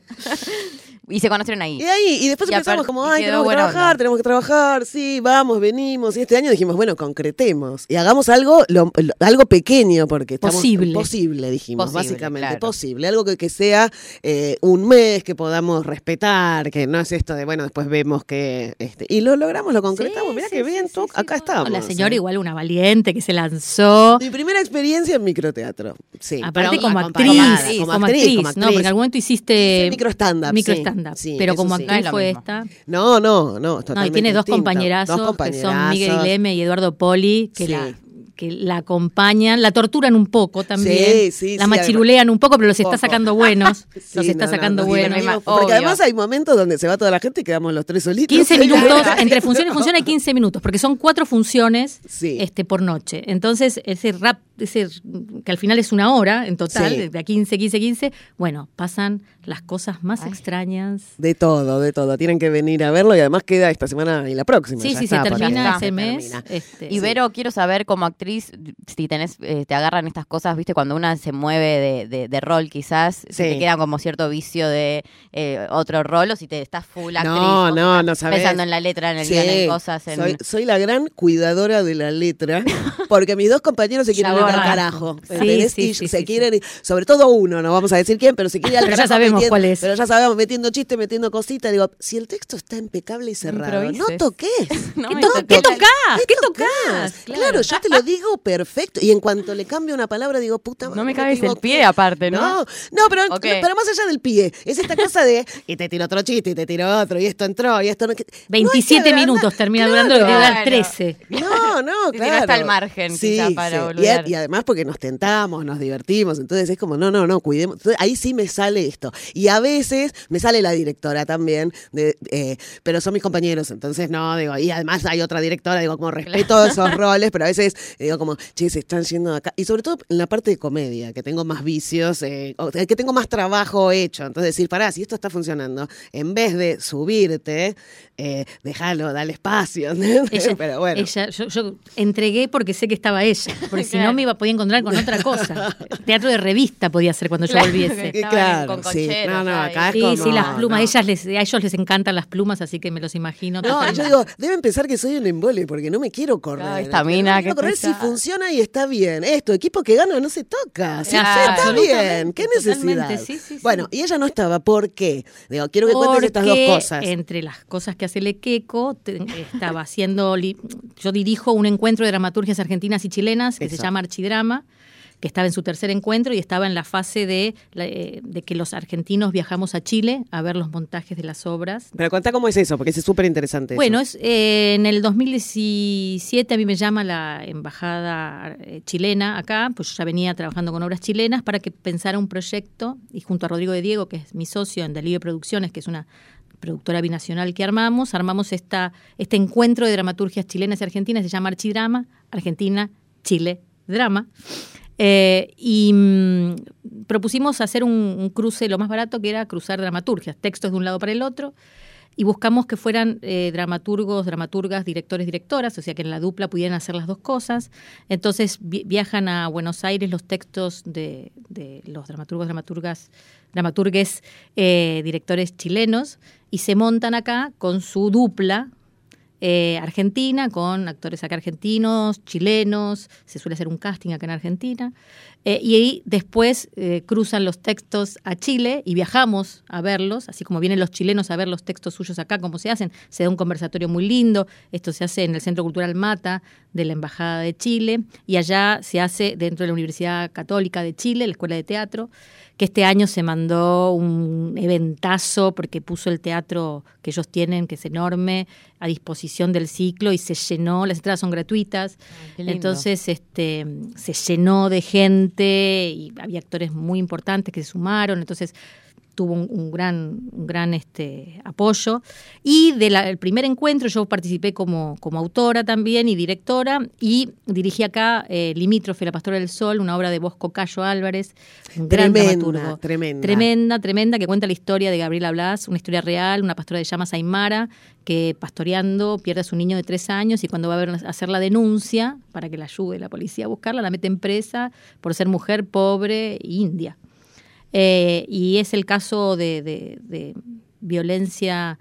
Y se conocieron ahí. Y después Y empezamos aparte- como, y ay, quedó buena onda. tenemos que trabajar, sí, vamos, venimos. Y este año dijimos, bueno, concretemos y hagamos algo algo pequeño, porque estamos... Posible. Dijimos, Posible, básicamente, claro. posible. Algo que sea un mes, que podamos respetar, que no es esto de, bueno, después vemos que... y lo logramos, lo concretamos, Sí, mirá sí, qué sí, bien, sí, tú, sí. acá estamos. La señora igual una valiente que se lanzó. Mi primera experiencia en microteatro, sí. Aparte Pero como acompañada, actriz, como actriz, como ¿no? actriz. Porque en algún momento hiciste Hice micro-stand-up, micro-stand-up, sí, pero eso como sí. No es actriz lo fue mismo. esta. No, No, y totalmente tiene dos distinto. compañerazos, que son Miguel compañerazos. Guileme y Eduardo Poli, que, Sí. que la acompañan, la torturan un poco también, Sí, la sí, machirulean un poco, pero los un está poco. sacando buenos, Sí, los está no, sacando no, buenos. divertimos, Obvio. porque además hay momentos donde se va toda la gente y quedamos los tres solitos. 15 minutos, Claro. entre función y función hay 15 minutos, porque son 4 funciones Sí. por noche. Entonces, ese rap, que al final es una hora en total, Sí. de a 15, bueno, pasan las cosas más extrañas. De todo. Tienen que venir a verlo y además queda esta semana y la próxima. Sí, ya sí, está, se porque termina ya ese se mes. termina. Y Vero, quiero saber como actriz, si tenés, te agarran estas cosas, viste, cuando una se mueve de rol quizás, si Sí. te queda como cierto vicio de otro rol o si te estás full actriz. No, vos no, estás no sabés. Pensando en la letra, en el Sí, guión, en cosas. soy la gran cuidadora de la letra, porque mis dos compañeros se quieren ir Chaborra. al carajo. Sí, ¿entendés? sí, Y sí, se sí, quieren ir, sobre todo uno, no vamos a decir quién, pero se quiere ir al Pero ya carajo sabemos metiendo- cuál es. Pero ya sabemos, metiendo chistes, metiendo cositas. Digo, si el texto está impecable y cerrado, Improvises. no toques. No, ¿Qué, me to- toqué ¿qué la- tocás? ¿Qué ¿Qué tocás? tocás? Claro, yo te lo digo perfecto. Y en cuanto le cambio una palabra, digo, puta madre. No me cabes el equivoqué. pie aparte, ¿no? No, pero Ok. más allá del pie. Es esta cosa de, y te tiro otro chiste, y te tiro otro, y esto entró, y esto no. 27 no hay que minutos termina Claro. durando, que debe dar Claro. 13. No, Sí, claro. no está al margen, quizá, para sí. boludear. Y además porque nos tentamos, nos divertimos, entonces es como, no, cuidemos. Entonces, ahí sí me sale esto. Y a veces me sale la directora también, pero son mis compañeros, entonces no, digo, y además hay otra directora, digo, como respeto esos roles, pero a veces digo como, che, se están yendo acá. Y sobre todo en la parte de comedia, que tengo más vicios, que tengo más trabajo hecho. Entonces decir, pará, si esto está funcionando, en vez de subirte, déjalo, dale espacio. Pero bueno. Yo entregué porque sé que estaba ella, porque si no me podía encontrar con otra cosa. Teatro de revista podía ser cuando yo volviese. Estaban Claro, con sí. concheros No, ahí. acá es Sí, como, sí, las plumas, no. a ellos les encantan las plumas, así que me los imagino. No, totalmente. yo digo, debe pensar que soy un embole porque no me quiero correr. Claro, esta mina, no me quiero qué correr si pesada. funciona y está bien. Esto, equipo que gana no se toca. Sí, Claro. está bien. ¿Qué necesidad? Totalmente, sí. Bueno, y ella no estaba. ¿Por qué? Digo, quiero que cuentes estas dos Porque cosas. entre las cosas que hace Lequeco, estaba haciendo, yo dirijo un encuentro de dramaturgias argentinas y chilenas que Eso. se llama Archidrama, que estaba en su tercer encuentro y estaba en la fase de que los argentinos viajamos a Chile a ver los montajes de las obras. Pero contá cómo es eso, porque es súper interesante. Bueno, en el 2017 a mí me llama la embajada chilena acá, pues yo ya venía trabajando con obras chilenas para que pensara un proyecto y junto a Rodrigo de Diego, que es mi socio en Delirio Producciones, que es una productora binacional que armamos este encuentro de dramaturgias chilenas y argentinas, se llama Archidrama, Argentina, Chile, Drama. Propusimos hacer un cruce lo más barato, que era cruzar dramaturgias, textos de un lado para el otro, y buscamos que fueran dramaturgos, dramaturgas, directores, directoras, o sea que en la dupla pudieran hacer las dos cosas. Entonces viajan a Buenos Aires los textos de los dramaturgos, dramaturgues, directores chilenos, y se montan acá con su dupla argentina, con actores acá argentinos, chilenos, se suele hacer un casting acá en Argentina, y ahí después cruzan los textos a Chile y viajamos a verlos, así como vienen los chilenos a ver los textos suyos acá, cómo se hacen, se da un conversatorio muy lindo, esto se hace en el Centro Cultural Mata de la Embajada de Chile, y allá se hace dentro de la Universidad Católica de Chile, la Escuela de Teatro, que este año se mandó un eventazo porque puso el teatro que ellos tienen, que es enorme, a disposición del ciclo y se llenó, las entradas son gratuitas, entonces se llenó de gente y había actores muy importantes que se sumaron, entonces tuvo un gran apoyo. Y del primer encuentro yo participé como autora también y directora, y dirigí acá Limítrofe, La Pastora del Sol, una obra de Bosco Cayo Álvarez, un gran dramaturgo. Tremenda, que cuenta la historia de Gabriela Blas, una historia real, una pastora de llamas aymara, que pastoreando pierde a su niño de 3 años y cuando va a hacer la denuncia para que la ayude la policía a buscarla, la meten presa por ser mujer pobre e india. Y es el caso de violencia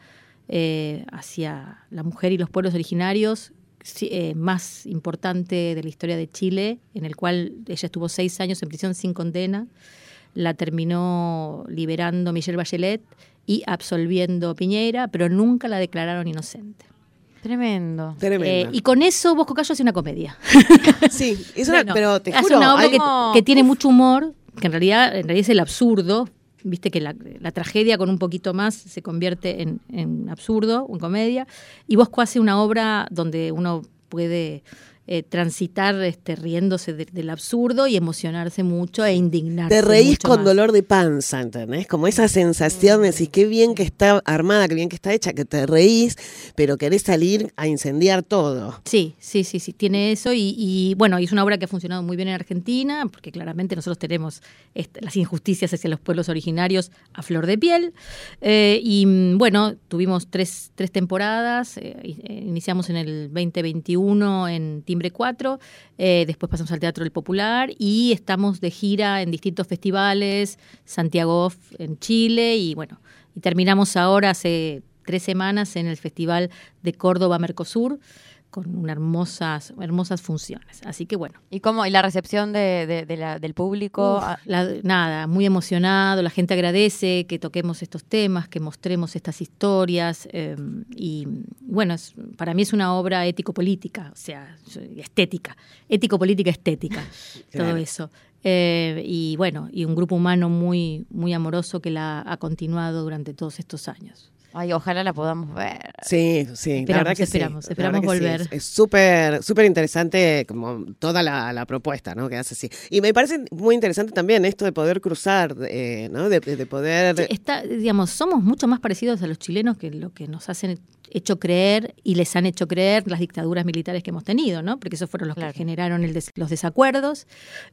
hacia la mujer y los pueblos originarios más importante de la historia de Chile, en el cual ella estuvo 6 años en prisión sin condena, la terminó liberando Michelle Bachelet y absolviendo Piñera, pero nunca la declararon inocente. Tremendo. Y con eso Bosco Cayo hace una comedia. Sí, pero te hace juro, una obra que tiene mucho humor, que en realidad es el absurdo, viste que la tragedia con un poquito más se convierte en absurdo, en comedia, y Bosco hace una obra donde uno puede transitar riéndose del absurdo y emocionarse mucho e indignarse. Te reís mucho con más. dolor de panza, ¿entendés? Como esa sensación de decir, qué bien que está armada, qué bien que está hecha, que te reís, pero querés salir a incendiar todo. Sí, tiene eso y bueno, y es una obra que ha funcionado muy bien en Argentina, porque claramente nosotros tenemos las injusticias hacia los pueblos originarios a flor de piel, y bueno, tuvimos tres temporadas, iniciamos en el 2021 en Timbre 4, después pasamos al Teatro del Popular y estamos de gira en distintos festivales, Santiago Off en Chile y bueno, y terminamos ahora hace 3 semanas en el Festival de Córdoba Mercosur con unas hermosas funciones. Así que bueno. ¿Y cómo? ¿Y la recepción del público? Nada, muy emocionado, la gente agradece que toquemos estos temas, que mostremos estas historias, y bueno, para mí es una obra ético-política, o sea, estética, ético-política, estética, todo eso. Y bueno, y un grupo humano muy, muy amoroso que la ha continuado durante todos estos años. Ay, ojalá la podamos ver. Sí, la verdad que esperamos que volver. Sí. Es súper interesante como toda la propuesta, ¿no? Que hace así. Y me parece muy interesante también esto de poder cruzar, ¿no? De poder... Digamos, somos mucho más parecidos a los chilenos que lo que nos hacen hecho creer y les han hecho creer las dictaduras militares que hemos tenido, ¿no? Porque esos fueron los que generaron los desacuerdos.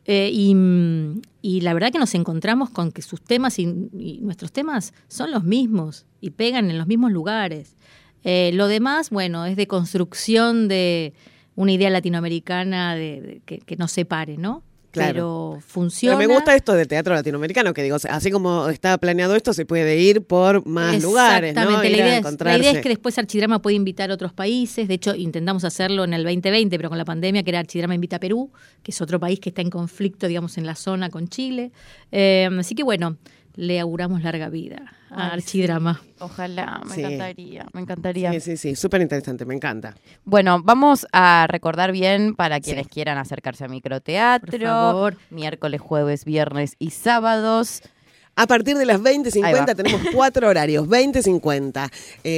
Y la verdad que nos encontramos con que sus temas y nuestros temas son los mismos y pegan en los mismos lugares. Lo demás, bueno, es de construcción de una idea latinoamericana que nos separe, ¿no? Claro. Pero funciona. Pero me gusta esto del teatro latinoamericano, que digo, así como está planeado esto, se puede ir por más lugares, ¿no? Exactamente, la idea es que después Archidrama puede invitar a otros países. De hecho, intentamos hacerlo en el 2020, pero con la pandemia, que era Archidrama invita a Perú, que es otro país que está en conflicto, digamos, en la zona con Chile. Así que bueno, le auguramos larga vida a Archidrama. Sí. Ojalá, me encantaría. Sí, súper interesante, me encanta. Bueno, vamos a recordar bien para quienes quieran acercarse a microteatro. Por favor. Miércoles, jueves, viernes y sábados. A partir de las Ahí va. 20:50 tenemos 4 horarios, 20:50,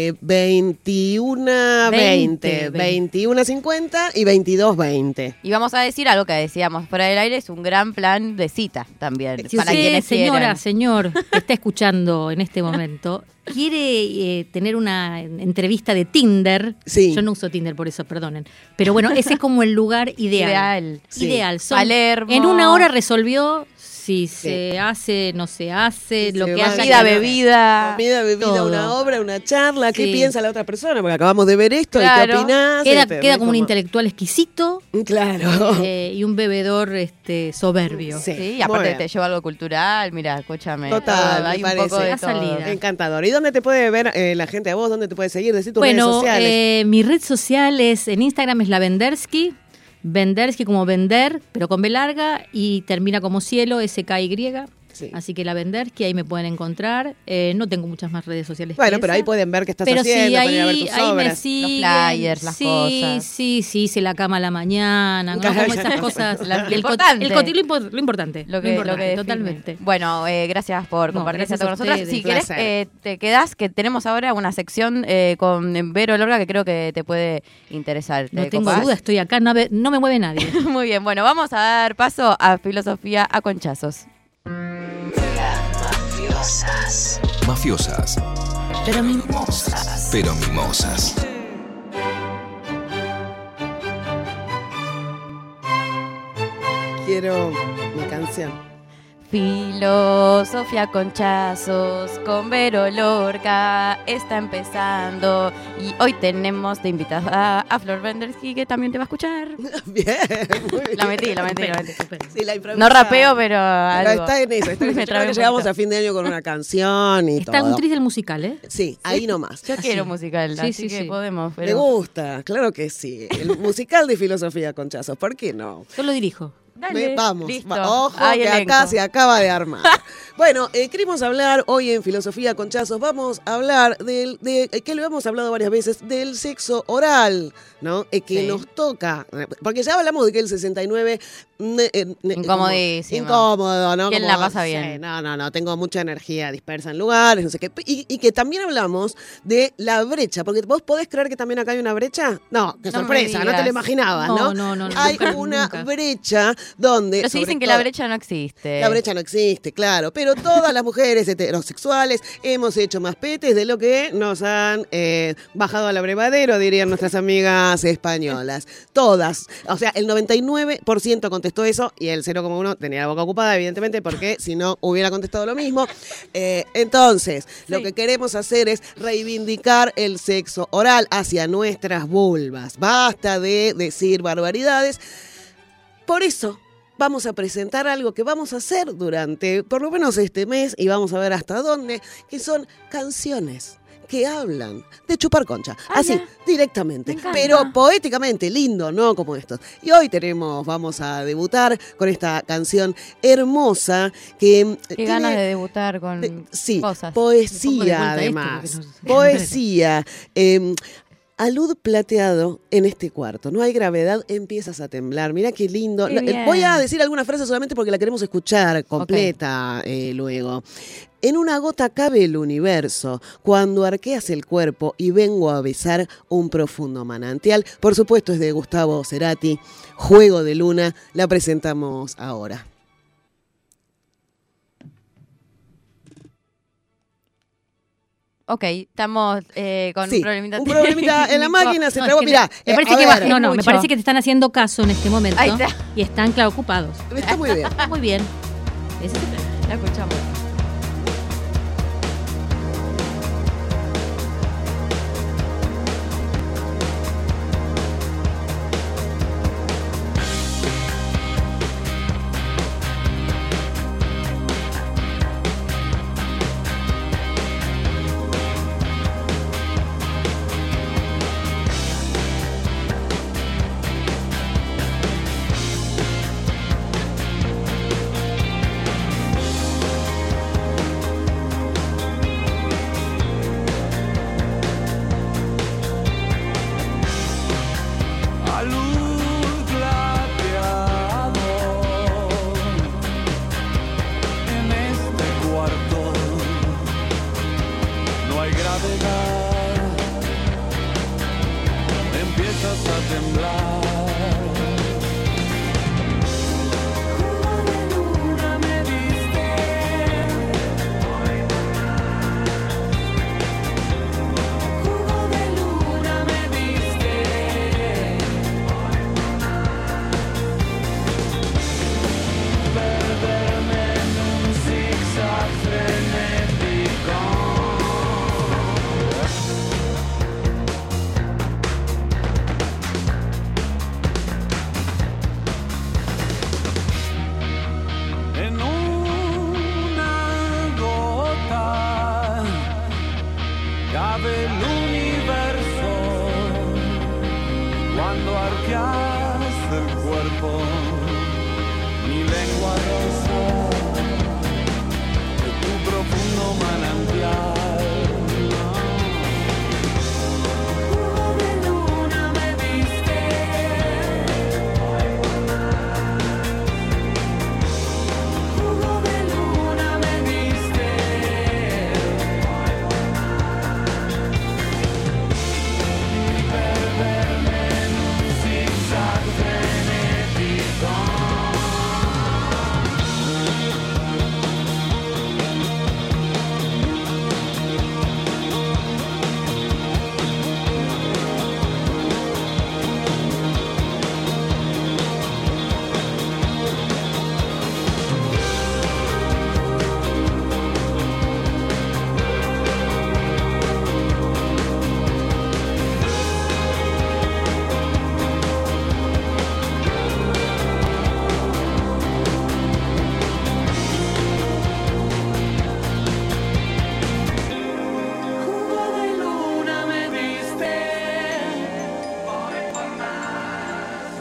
21:20, 21:50 y 22:20. Y vamos a decir algo que decíamos fuera del aire, es un gran plan de cita también. Si para usted, quienes señora, quieran. señor, que está escuchando en este momento, quiere tener una entrevista de Tinder. Sí. Yo no uso Tinder, por eso, perdonen. Pero bueno, ese es como el lugar ideal. Ideal. Sí. Ideal. Palermo. En una hora resolvió si se hace, no se hace, Si lo se que va, haya. Comida, que- bebida. Comida, bebida, Todo. una obra, una charla. ¿Qué Sí. piensa la otra persona? Porque acabamos de ver esto. ¿Y Claro. qué opinás? Queda como un intelectual exquisito Claro. y un bebedor soberbio. Sí. Sí, y Muy aparte bien. te lleva algo cultural, mira, escúchame. Total, todo, me hay un parece. poco de La todo. salida. Encantador. ¿Y dónde te puede ver la gente a vos? ¿Dónde te puede seguir? Decí tus redes Bueno, sociales. mi red social en Instagram es la Vendersky. Vendersky como vender, pero con B larga y termina como cielo, SKY. Sí. Así que la Vendersky, ahí me pueden encontrar. No tengo muchas más redes sociales. Bueno, que pero esa. ahí pueden ver qué estás Pero haciendo, sí, pueden ir a ver tus ahí me obras. siguen. flyers, las sí, cosas. Sí, hice la cama a la mañana, ¿no? Como esas cosas. Lo El importante. lo importante. Lo que define. totalmente. Bueno, gracias por No, compartir gracias esto con a nosotros. ustedes. Si querés, Placer. te quedás, que tenemos ahora una sección con Vero Lorga que creo que te puede interesar. ¿Te No tengo copás? duda, estoy acá, no me mueve nadie. Muy bien, bueno, vamos a dar paso a Filosofía a Conchazos. Mafiosas. Pero Pero mimosas. Quiero mi canción. Filosofía a Conchazos con Vero Lorca está empezando y hoy tenemos de invitada a Flor Vendersky que también te va a escuchar. Bien, muy bien. La metí. Sí, la improvisa. No rapeo, pero Pero algo. está en eso. Está en eso. Me Yo creo trabé que un llegamos poquito. a fin de año con una canción y Está todo. un tris del musical, ¿eh? Sí, ahí nomás. Yo quiero musical, Sí, así sí, que sí. podemos. Me Pero... gusta, claro que sí. El musical de Filosofía Conchazos, ¿por qué no? Yo lo dirijo. Dale, Vamos, listo. ojo Hay que elenco. acá se acaba de armar. Bueno, queremos hablar hoy en Filosofía Conchazos, vamos a hablar que lo hemos hablado varias veces, del sexo oral, ¿no? Que Sí. nos toca, porque ya hablamos de que el 69... Incomodísimo. Incómodo, ¿no? ¿Quién Como, la pasa sí, bien? no, tengo mucha energía dispersa en lugares, no sé qué. Y que también hablamos de la brecha, porque vos podés creer que también acá hay una brecha. No, qué No me sorpresa, no te digas. lo imaginabas, ¿no? No, Hay nunca, una nunca. brecha donde... Pero si sobre dicen que todo- la brecha no existe. la brecha no existe, claro, pero todas las mujeres heterosexuales hemos hecho más petes de lo que nos han bajado al abrevadero, dirían nuestras amigas españolas. Todas. O sea, el 99% contestó eso y el 0,1 tenía la boca ocupada, evidentemente, porque si no hubiera contestado lo mismo. Entonces, lo que queremos hacer es reivindicar el sexo oral hacia nuestras vulvas. Basta de decir barbaridades. Por eso vamos a presentar algo que vamos a hacer durante por lo menos este mes y vamos a ver hasta dónde, que son canciones que hablan de chupar concha, así, ya. directamente, Me encanta. pero poéticamente, lindo, no como estos. Y hoy vamos a debutar con esta canción hermosa que Qué ganas de debutar con sí, cosas. Un poco de poesía vuelta a esto, además, porque no- poesía. Alud plateado en este cuarto. No hay gravedad, empiezas a temblar. Mira qué lindo. Qué bien. Voy a decir alguna frase solamente porque la queremos escuchar completa luego. En una gota cabe el universo, cuando arqueas el cuerpo y vengo a besar un profundo manantial. Por supuesto es de Gustavo Cerati, Juego de Luna, la presentamos ahora. Ok, estamos con Sí, un problemita. un problemita en la técnico. máquina, se No, trabó. es que Mirá, me parece a que ver, me mucho. parece que te están haciendo caso en este momento Ahí está. y están, claro, ocupados. está muy bien. Muy bien. Ese es el- La escuchamos. navegar, empiezas a temblar. Jugo de luna me diste, jugo de luna me diste. Perderme en un zigzag frenético. En una gota cabe el universo cuando arqueas el cuerpo. Mi lengua rosa de tu profundo manantial. Jugo de luna me diste, jugo de luna me diste. Y perderme en un zigzag frenético. Jugo de luna me diste, voy por más.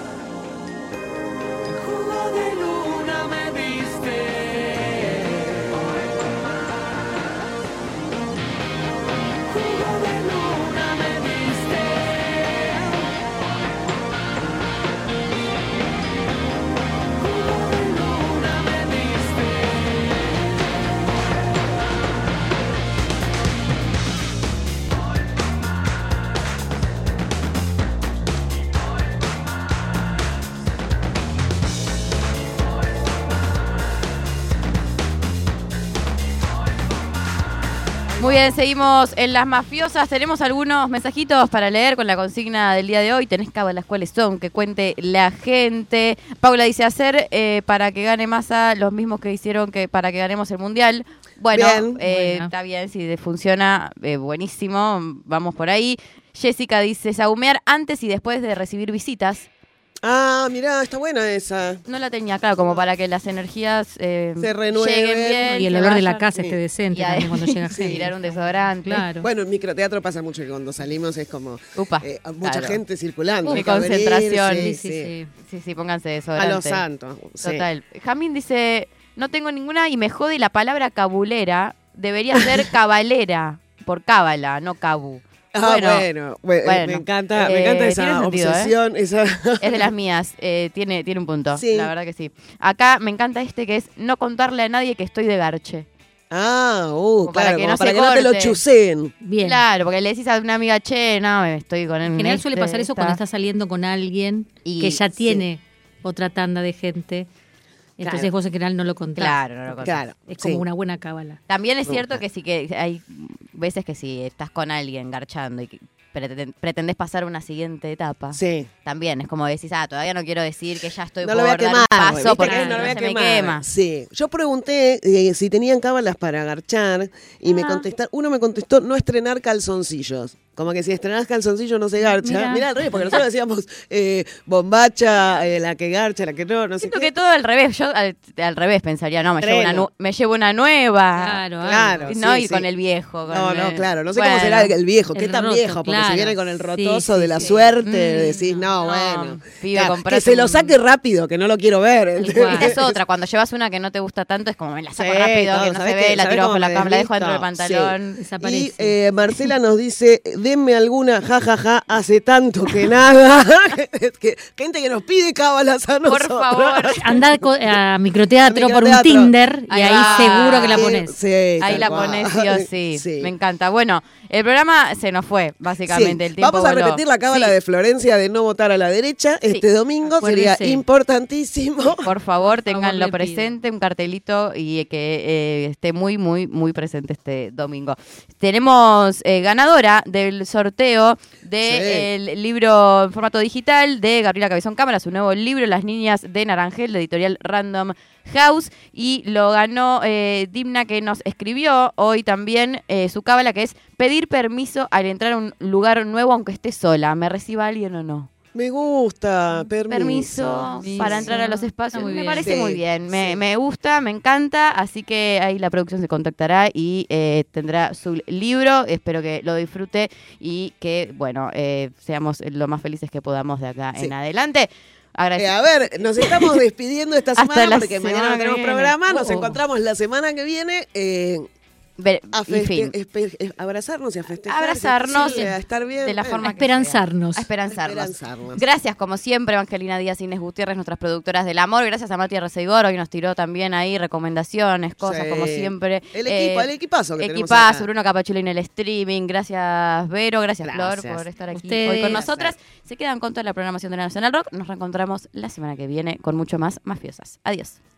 Jugo de luna me diste, voy por más. Jugo de luna me diste, jugo de luna me diste. Muy bien, seguimos en Las Mafiosas. Tenemos algunos mensajitos para leer con la consigna del día de hoy. ¿Tenés cábalas? ¿Cuáles son? Que cuente la gente. Paula dice, hacer para que gane Massa los mismos que hicieron que para que ganemos el Mundial. Bueno, Bien. Bueno. Está bien, si funciona, buenísimo, vamos por ahí. Jessica dice, saumear antes y después de recibir visitas. Ah, mirá, está buena esa. No la tenía claro, como para que las energías Se renueven. lleguen bien. Y el se olor de la vayan. casa Sí. esté decente Y también cuando llega sí, gente. tirar un desodorante. Claro. Bueno, en microteatro pasa mucho que cuando salimos es como Upa, mucha claro. gente circulando. Qué hay que abrir, concentración. sí, Sí, sí. sí. Sí, sí, pónganse A desodorante. los santos. sí. Total. Jamín dice, no tengo ninguna y me jode la palabra cabulera. Debería ser cabalera, por cábala, no cabu. Ah, Bueno, bueno, me encanta tiene esa sentido, obsesión. Esa... Es de las mías, tiene un punto, Sí. la verdad que sí. Acá me encanta este que es no contarle a nadie que estoy de garche. Ah, Como para claro, que como no para se que no te lo corte. chuseen. Bien. Claro, porque le decís a una amiga, che, no, estoy con él. En general suele pasar eso cuando estás saliendo con alguien Y- que ya sí. tiene otra tanda de gente. Entonces Claro. vos en general no lo contás. Claro, no lo contás. Claro. Es como sí. una buena cábala. También es cierto que sí que hay veces que si estás con alguien garchando y que pretendés pasar a una siguiente etapa, Sí. también es como decís, todavía no quiero decir que ya estoy No por lo voy a dar un quemar. paso ¿viste porque que si no lo no voy a se me quemar? quema. Sí. Yo pregunté si tenían cábalas para garchar y me contestaron, uno me contestó no estrenar calzoncillos. Como que si estrenás calzoncillos no se garcha. Mirá. Mirá al revés, porque nosotros decíamos bombacha, la que garcha, la que no sé Siento qué. que todo al revés, yo al revés pensaría, no, Treno. me llevo una nueva. Claro, Claro. algo. No, sí, y sí. con el viejo. No, claro. No sé cómo será el viejo. ¿Qué El tan roto, viejo? Porque Claro, si viene con el rotoso sí, de la sí. suerte, decís, no, no, bueno. pibe, Claro, que comprate se lo un- saque rápido, que no lo quiero ver. Tal ¿entendés? cual. Es otra, cuando llevas una que no te gusta tanto, es como me la saco Sí, rápido, todo, que no ¿sabés se ve, qué? la ¿Sabés tiro cómo bajo la me cama, la dejo dentro del deslisto? pantalón. Y Desaparece. Marcela nos dice, denme alguna, jajaja, hace tanto que nada. Gente que nos pide cábalas a Por nosotros. favor. Andá a microteatro A por un microteatro. Tinder y Ahí ahí va. seguro que la pones. Sí, Ahí tal la cual. pones sí o sí. Sí. Me encanta. Bueno, el programa se nos fue, básicamente. Sí. El tiempo Vamos a voló. repetir la cábala Sí, de Florencia de no votar a la derecha este domingo. Acuérdese. Sería importantísimo. Por favor, ténganlo le pido. presente, un cartelito y que esté muy, muy, muy presente este domingo. Tenemos ganadora del sorteo del libro en formato digital de Gabriela Cabezón Cámara, su nuevo libro, Las Niñas de Narangel, de editorial Random House, y lo ganó Dimna, que nos escribió hoy también su cábala, que es pedir permiso al entrar a un lugar nuevo aunque esté sola, me reciba alguien o no. Me gusta, permiso. Permiso para entrar a los espacios. Está muy Me bien. parece Sí, muy bien. sí. Me gusta, me encanta. Así que ahí la producción se contactará y tendrá su libro. Espero que lo disfrute y que, bueno, seamos lo más felices que podamos de acá Sí. en adelante. Agradecemos. A ver, nos estamos despidiendo esta Hasta semana la porque mañana semana no que tenemos viene. programa. Nos encontramos la semana que viene a Y fin. abrazarnos y a festejar. Abrazarnos sí, a estar bien. de la Bueno, forma A esperanzarnos. A esperanzarnos. esperanzarnos. Gracias, como siempre, Evangelina Díaz, Inés Gutiérrez, nuestras productoras del amor. Gracias a Mati Arreceigor, hoy nos tiró también ahí recomendaciones, cosas, Sí. como siempre. El equipazo que tenemos Equipazo, acá. Bruno Capachula en el streaming. Gracias, Vero. Gracias, Gracias. Flor, por estar aquí Ustedes. hoy con nosotras. Se quedan con toda la programación de la Nacional Rock. Nos reencontramos la semana que viene con mucho más Mafiosas. Adiós.